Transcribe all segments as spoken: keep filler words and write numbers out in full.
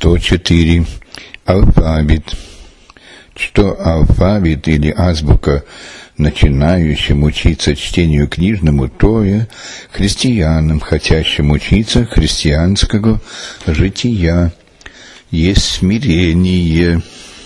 сто четыре. Алфавит. Что алфавит или азбука начинающим учиться чтению книжному, то и христианам, хотящим учиться христианского жития, есть смирение.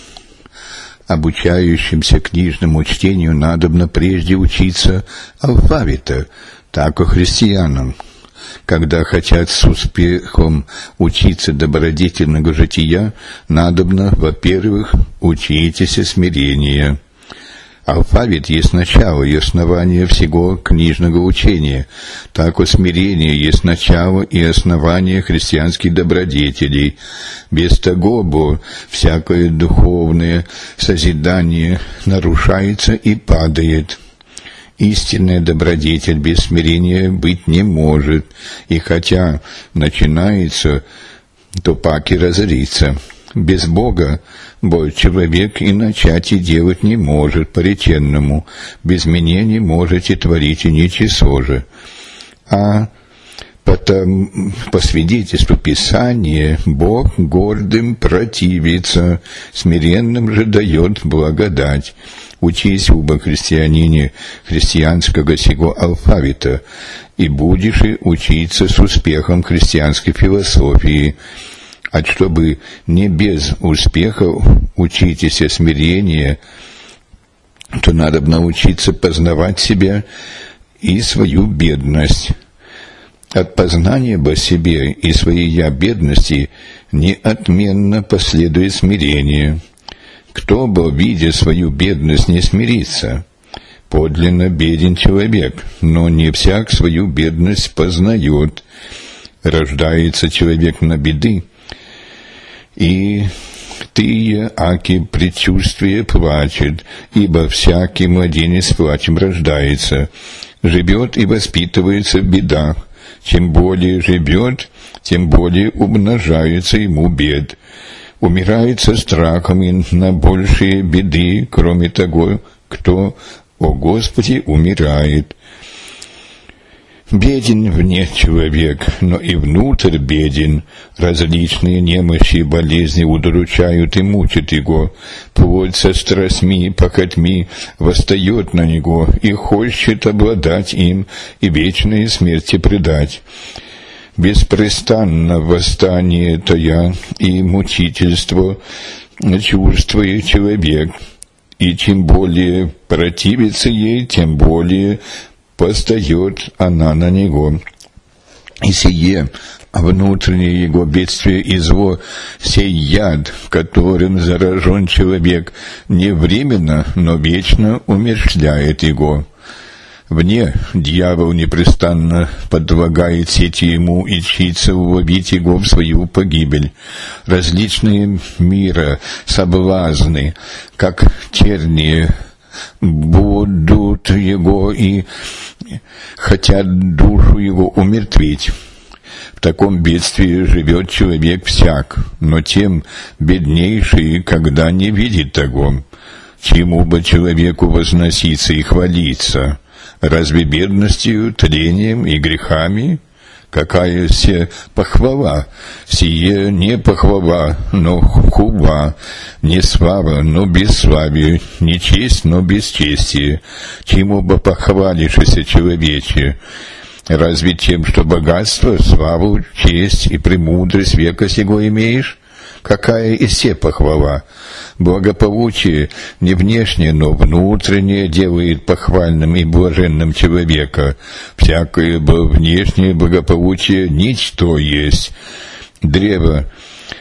Обучающимся книжному чтению надобно прежде учиться алфавита, так и христианам. Когда хотят с успехом учиться добродетельного жития, надобно, во-первых, учитесь смирения. Алфавит есть начало и основание всего книжного учения, так и смирение есть начало и основание христианских добродетелей. Без того, бо всякое духовное созидание нарушается и падает. Истинная добродетель без смирения быть не может, и хотя начинается, то пак и разорится. Без Бога, бо человек и начать и делать не может по-реченному, без меня не можете творить и ничего же. А потом, по свидетельству Писания, Бог гордым противится, смиренным же дает благодать. Учись, уба христианине, христианского сего алфавита, и будешь и учиться с успехом христианской философии. А чтобы не без успехов учитесь смирения, то надо научиться познавать себя и свою бедность. От познания бы себе и своей я бедности неотменно последует смирение. Кто бы, видя свою бедность, не смирится? Подлинно беден человек, но не всяк свою бедность познает. Рождается человек на беды, и ты, аки предчувствие, плачет, ибо всякий младенец плачем рождается. Живет и воспитывается в бедах. Чем более живет, тем более умножается ему бед. Умирает со страхом и на большие беды, кроме того, кто, о Господи, умирает. Беден вне человек, но и внутрь беден. Различные немощи и болезни удручают и мучат его. Плоть со страстьми и похотьми восстает на него и хочет обладать им и вечной смерти предать. Беспрестанно восстание тая и мучительство чувствует человек, и чем более противится ей, тем более постает она на него. И сие внутреннее его бедствие и зло, сей яд, которым заражен человек, не временно, но вечно умерщвляет его. Вне дьявол непрестанно подлагает сети ему и чится уловить его в свою погибель. Различные мира, соблазны, как тернии, будут его и хотят душу его умертвить. В таком бедствии живет человек всяк, но тем беднейший, когда не видит того. Чему бы человеку возноситься и хвалиться? Разве бедностью, тлением и грехами? Какая се похвала? Сие не похвала, но хува, не слава, но бесславие, не честь, но бесчестие. Чему бы похвалишься, человече? Разве тем, что богатство, славу, честь и премудрость века сего имеешь? Какая и се похвала? Благополучие не внешнее, но внутреннее делает похвальным и блаженным человека. Всякое внешнее благополучие ничто есть. Древо,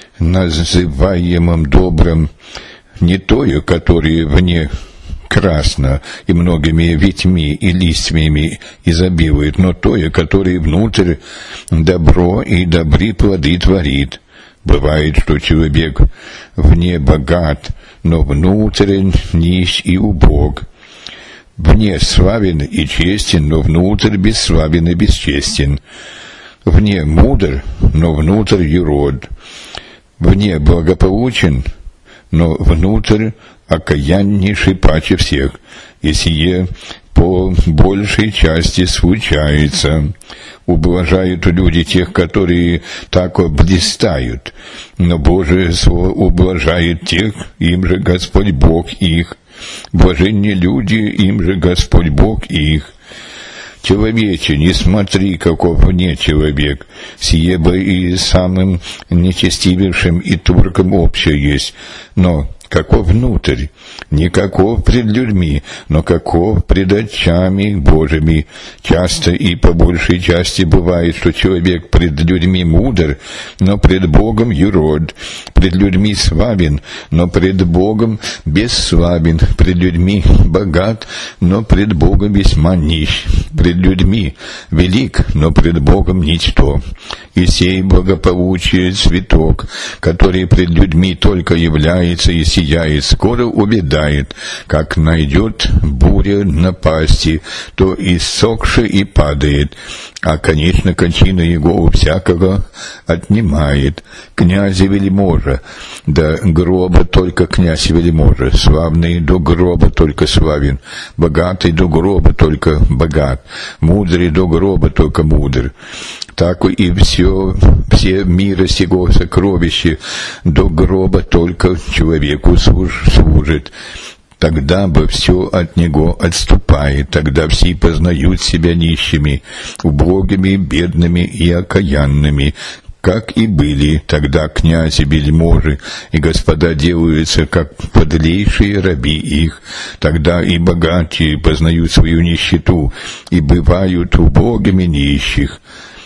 называемым добрым, не тое, которое вне красно и многими ветвями и листьями изобилует, но тое, которое внутрь добро и добры плоды творит. Бывает, что человек вне богат, но внутрь нищ и убог. Вне славен и честен, но внутрь бесславен и бесчестен. Вне мудр, но внутрь юрод. Вне благополучен, но внутрь окаяннейший паче всех. И сие по большей части случается. Ублажают люди тех, которые так блистают, но Божие Слово ублажает тех, им же Господь Бог их. Блаженны люди, им же Господь Бог их. Человече, не смотри, каков вне человек, сие бы и самым нечестивейшим и турком общее есть, но каков внутрь, не каков пред людьми, но каков пред очами Божьими. Часто и по большей части бывает, что человек пред людьми мудр, но пред Богом юрод, пред людьми славен, но пред Богом бесславен, пред людьми богат, но пред Богом весьма нищ, пред людьми велик, но пред Богом ничто. И сей благополучие цветок, который пред людьми только является и сияет, скоро увядает, как найдет буря напасти, то иссохши и падает, а, конечно, кончина его у всякого отнимает. Князя вельможа, до гроба только князь вельможа, славный до гроба только славен, богатый до гроба только богат, мудрый до гроба только мудр. Так и все, все мира сего сокровища до гроба только человеку служит. Тогда бы все от него отступает, тогда все познают себя нищими, убогими, бедными и окаянными, как и были тогда князи, вельможи и господа делаются, как подлейшие раби их. Тогда и богатые познают свою нищету и бывают убогими нищих.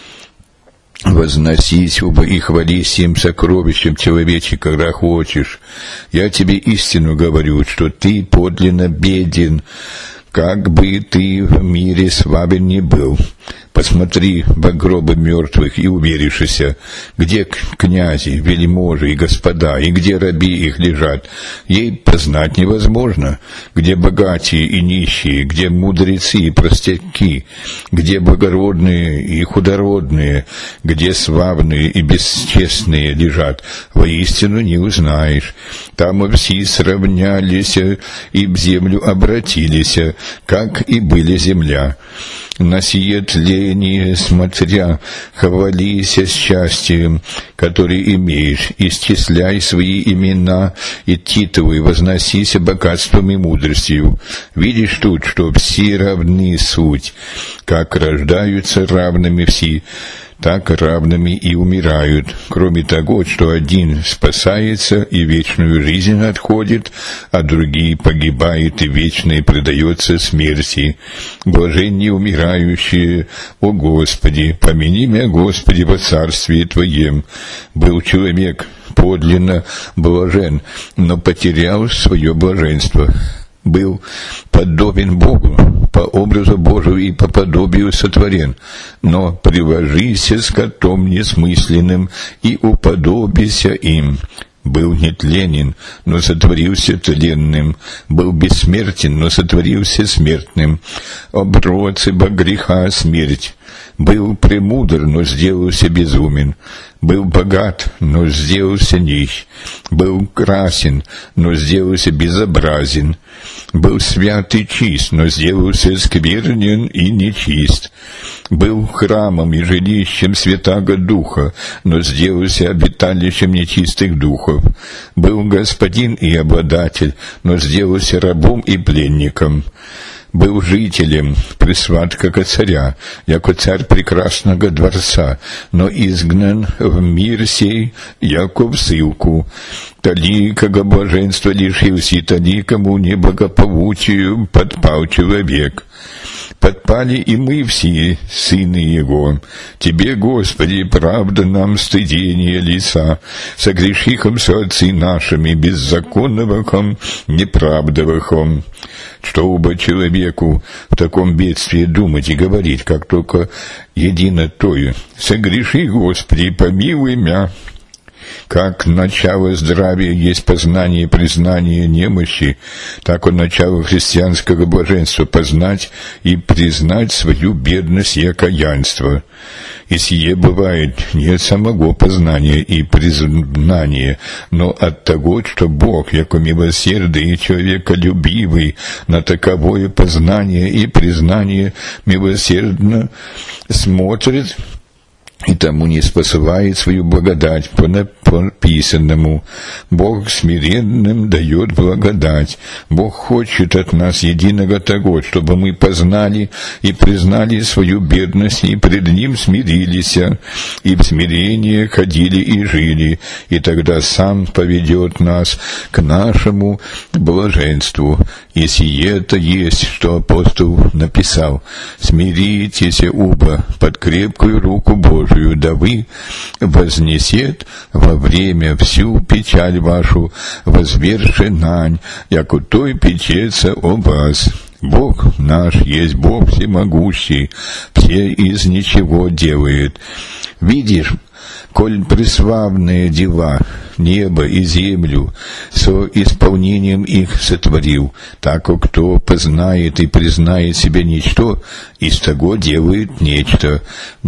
Возносись и хвались им сокровищем человече, когда хочешь. Я тебе истину говорю, что ты подлинно беден, как бы ты в мире славен не был. Посмотри в гробы мертвых и уверишься, где князи, вельможи и господа, и где раби их лежат. Ей познать невозможно, где богатые и нищие, где мудрецы и простяки, где благородные и худородные, где славные и бесчестные лежат. Воистину не узнаешь. Там все сравнялись и в землю обратились, как и были земля. На сие тление смотря, хвались счастьем, который имеешь, исчисляй свои имена и титулы, возносись богатством и мудростью. Видишь тут, что все равны суть, как рождаются равными все, так равными и умирают, кроме того, что один спасается и вечную жизнь отходит, а другие погибают и вечное предается смерти. Блаженные умирающие, о Господи, помяни меня, Господи, во царстве Твоем. Был человек подлинно блажен, но потерял свое блаженство. Был подобен Богу, по образу Божию и по подобию сотворен, но приложися скотом несмысленным и уподобися им. Был нетленен, но сотворился тленным, был бессмертен, но сотворился смертным, оброс ибо греха смерть. Был премудр, но сделался безумен, был богат, но сделался нищ, был красен, но сделался безобразен, был свят и чист, но сделался сквернен и нечист, был храмом и жилищем Святаго Духа, но сделался обиталищем нечистых духов, был господин и обладатель, но сделался рабом и пленником, был жителем пресваткого царя, яко царь прекрасного дворца, но изгнан в мир сей, яко в ссылку. Таликого блаженства лишился, и таликому неблагополучию подпал человек. Подпали и мы все, сыны Его. Тебе, Господи, правда нам стыдение лица, согрешихом со отцы нашими, беззаконновахом, неправдовахом. Чтобы человеку в таком бедствии думать и говорить, как только едино тою: «Согреши, Господи, помилуй мя». Как начало здравия есть познание и признание немощи, так и начало христианского блаженства — познать и признать свою бедность и окаянство. И сие бывает не от самого познания и признания, но от того, что Бог, яко милосердный и человеколюбивый, на таковое познание и признание милосердно смотрит, и тому не способает свою благодать по написанному. Бог смиренным дает благодать. Бог хочет от нас единого того, чтобы мы познали и признали свою бедность, и пред Ним смирились, и в смирении ходили и жили, и тогда Сам поведет нас к нашему блаженству. И сие-то есть, что апостол написал: «Смиритесь, уба, под крепкую руку Божию, да вы вознесет во время всю печаль вашу, возверши нань, яко той печется о вас». Бог наш есть Бог всемогущий, все из ничего делает. Видишь, коль преславные дела небо и землю со исполнением их сотворил, так как кто познает и признает себя ничто, из того делает нечто,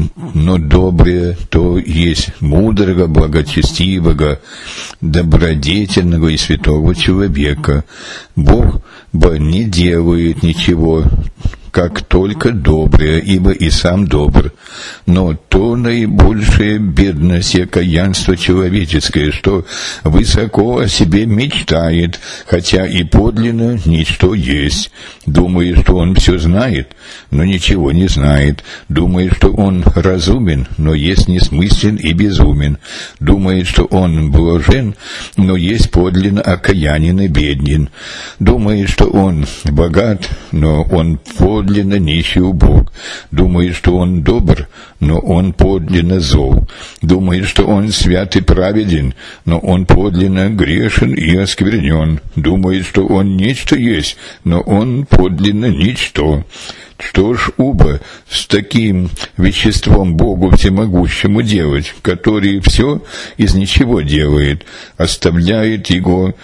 но доброе то есть мудрого, благочестивого, добродетельного и святого человека. Бог бы не делает ничего, как только доброе, ибо и сам добр. Но то наибольшая бедность и окаянство человеческое, что высоко о себе мечтает, хотя и подлинно ничто есть. Думает, что он все знает, но ничего не знает. Думает, что он разумен, но есть несмыслен и безумен. Думает, что он блажен, но есть подлинно окаянен и беден. Думает, что он богат, но он подлинно подлинно нищий убог. Думает, что он добр, но он подлинно зол. Думает, что он свят и праведен, но он подлинно грешен и осквернен. Думает, что он нечто есть, но он подлинно ничто. Что ж, уба, с таким веществом Богу всемогущему делать, который все из ничего делает, оставляет его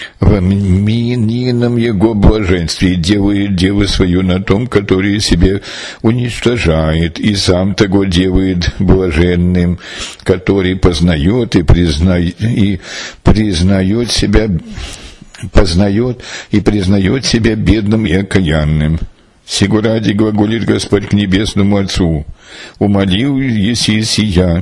в минном его блаженстве и делает дело свое на том, который себе уничтожает, и сам того делает блаженным, который познает и признает, и признает себя, познает и признает себя бедным и окаянным. Сего ради глаголит Господь к небесному Отцу: «Умолил еси сия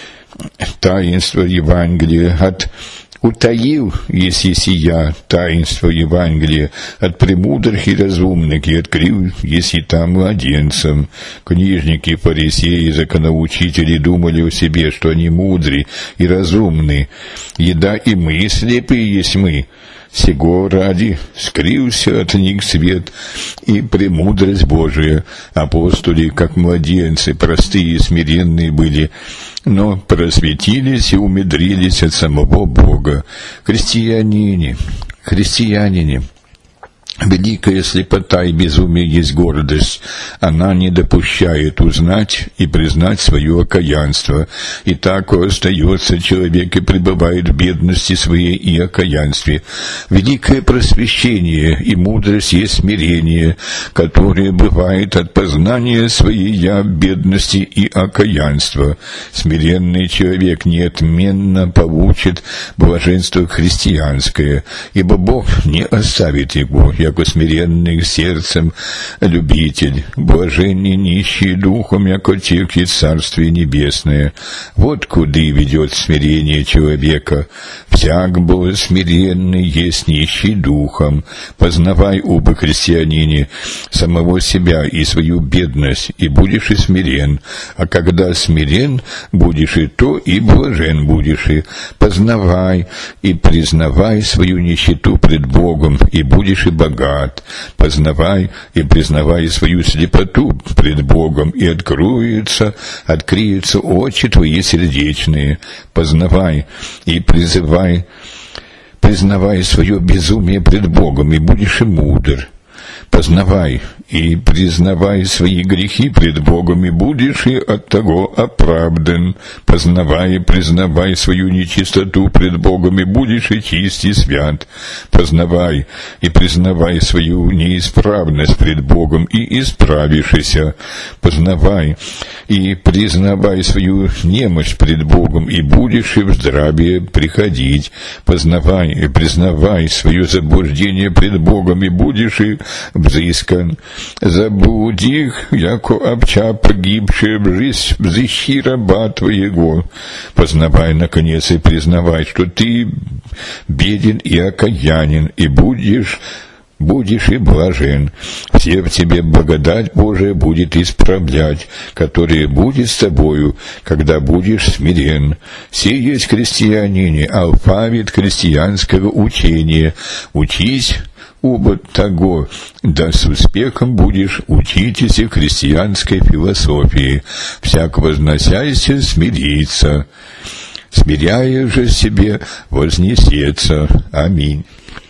таинство Евангелия от утаил еси сия таинство Евангелия от премудрых и разумных, и открыл еси там младенцам». Книжники, фарисеи, законоучители думали о себе, что они мудры и разумны. Еда и мы слепые есть мы. Сего ради скрылся от них свет и премудрость Божия. Апостоли, как младенцы, простые и смиренные были, но просветились и умудрились от самого Бога. Христианине, христианине, великая слепота и безумие есть гордость. Она не допущает узнать и признать свое окаянство. И так остается человек и пребывает в бедности своей и окаянстве. Великое просвещение и мудрость есть смирение, которое бывает от познания своей я бедности и окаянства. Смиренный человек неотменно получит блаженство христианское, ибо Бог не оставит его, яко смиренный сердцем любитель, блаженный нищий духом, яко тех Царствие Небесное. Вот куды ведет смирение человека. Всяк был смиренный есть нищий духом. Познавай, оба христианине, самого себя и свою бедность, и будешь и смирен. А когда смирен будешь и то, и блажен будешь и. Познавай и признавай свою нищету пред Богом, и будешь и богат. Познавай и признавай свою слепоту пред Богом, и откроются, откроются очи твои сердечные. Познавай и призывай, признавай свое безумие пред Богом, и будешь и мудр. Познавай и признавай свои грехи пред Богом, и будешь и от того оправдан. Познавай и признавай свою нечистоту пред Богом, и будешь и чист и свят. Познавай и признавай свою неисправность пред Богом, и исправишься. Познавай и признавай свою немощь пред Богом, и будешь и в здравие приходить. Познавай и признавай свое заблуждение пред Богом, и будешь и взыскан. Забудь их, яко овца погибшая, взыщи раба твоего. Познавай, наконец, и признавай, что ты беден и окаянен, и будешь будешь и блажен. Все в тебе благодать Божия будет исправлять, которая будет с тобою, когда будешь смирен. Все есть христианине, алфавит христианского учения. Учись оба того, да с успехом будешь учитесь христианской философии. Всяк возносяйся смириться, смиряя же себе вознесется. Аминь.